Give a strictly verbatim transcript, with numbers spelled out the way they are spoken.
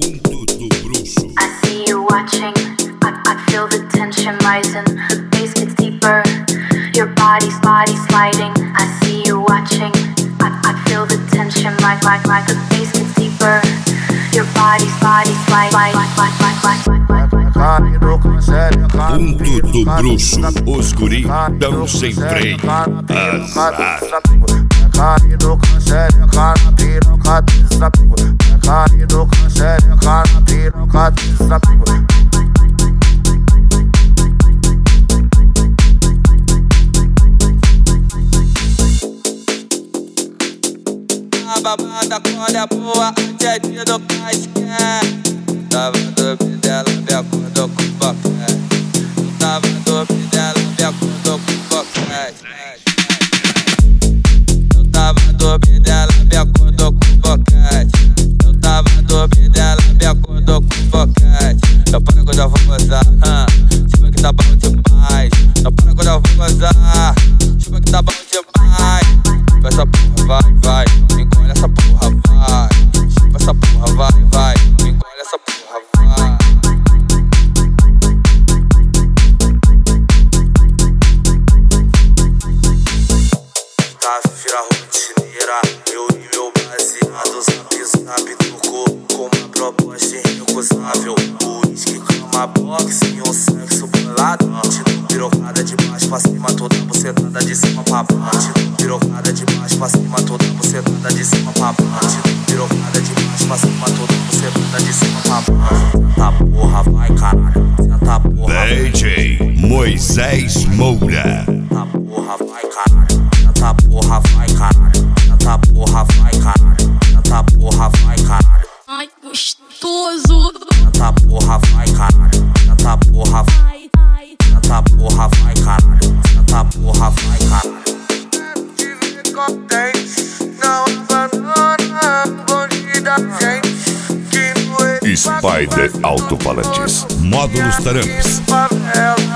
Ponto do bruxo. I see you watching, I, I feel the tension rising, the bass gets deeper, your body's body sliding. I see you watching, I, I feel the tension rise, rise, rise, the bass gets deeper, your body's body slide, slide, slide, slide, slide, slide, Ponto do bruxo, os guri dão sem freio. Azar. Cai do cancele, cara, piroca, desapigo. Cai do cancele, cara, piroca, desapigo. A babada quando é boa, antes é dia do casquete. Tava dormindo, ela me acordou com boquete. Tava dormindo, ela me acordou com boquete. Eu tava dormindo, ela me acordou com boquete. Eu tava dormindo, ela me acordou com boquete. Não para quando eu vou gozar, uh. Tipo que tá bom demais. Não para quando eu vou gozar. Tipo que tá bom demais. Com essa porra, vai, vai. Engole essa porra, vai. Tipo essa porra, vai, vai. Engole essa porra, vai. Tá, vira rotineira. Eu e meu baseado, zap, zap, tocou com uma proposta irrecusável. O uísque, cama, boxe e um sexo bolado. Tiro pirocada de baixo pra cima, toda bucetada de cima pra baixo. Tiro pirocada de baixo pra cima, toda bucetada de cima pra baixo. Tiro pirocada de baixo pra cima, toda bucetada de cima pra baixo. Senta porra, vai caralho. Senta porra, D J Moisés Moura. Senta porra, vai caralho. Senta porra, vai caralho. Senta porra, vai caralho. Senta porra, vai caralho. Ai, gostoso. Senta porra, vai caralho. Senta porra, vai. Senta porra, vai caralho. Senta porra, vai caralho. Tive contente, não abandona o bonde da gente. Que no Spider Alto-Falantes. Módulos Taramps. favela.